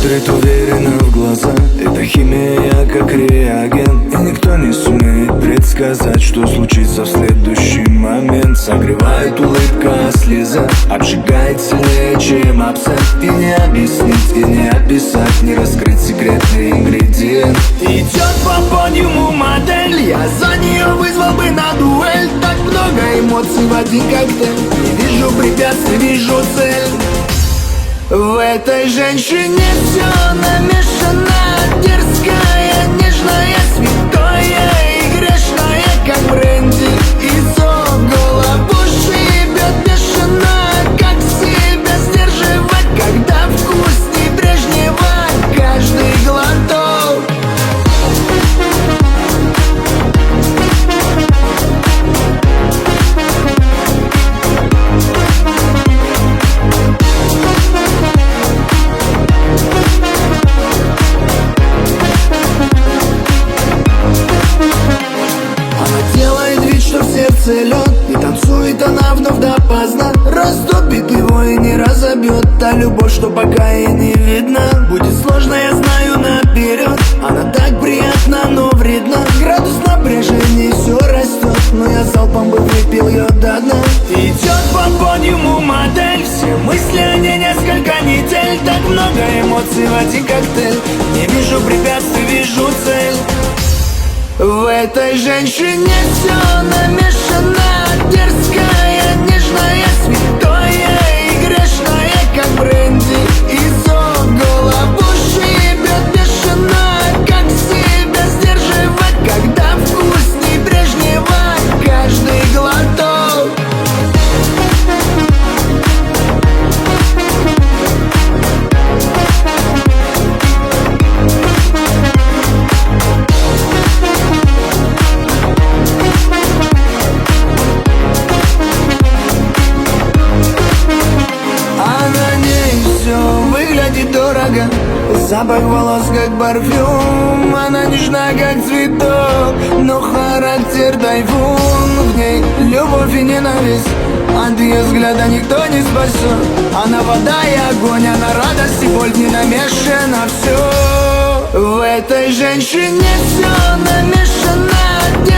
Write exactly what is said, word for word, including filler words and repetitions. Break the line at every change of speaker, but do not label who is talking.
смотрит уверенно в глаза. Это химия как реагент, и никто не сумеет предсказать, что случится в следующий момент. Согревает улыбка, а слеза обжигает сильнее, чем абсент. И не объяснить, и не описать, не раскрыть секретный ингредиент. Идет по подиуму модель, я за нее вызвал бы на дуэль. Так много эмоций в один коктейль, не вижу препятствий, вижу цель. В этой женщине все намешано, дерзкая, нежная, святое и грешное, как бренди из голову шибет бешено. Как себя сдерживать, когда вкусней прежнего каждый глоток? Лед, и танцует она вновь допоздна. Растопит его и не разобьет та любовь, что пока и не видно. Будет сложно, я знаю наперед. Она так приятна, но вредна. Градус напряжения все растет, но я залпом бы выпил ее до дна. Идет по подиуму модель, все мысли о ней несколько недель. Так много эмоций в один коктейль, не вижу препятствий, вижу цель. В этой женщине все намешано, дерзкая, нежная, святое и грешное, как бренди из голову шибет бешено. Как себя сдерживать, когда вкусней прежнего каждый глоток? Дорого, запах волос как парфюм. Она нежна как цветок, но характер тайфун. В ней любовь и ненависть, от ее взгляда никто не спасет. Она вода и огонь, она радость и боль, не намешано все. В этой женщине все намешано.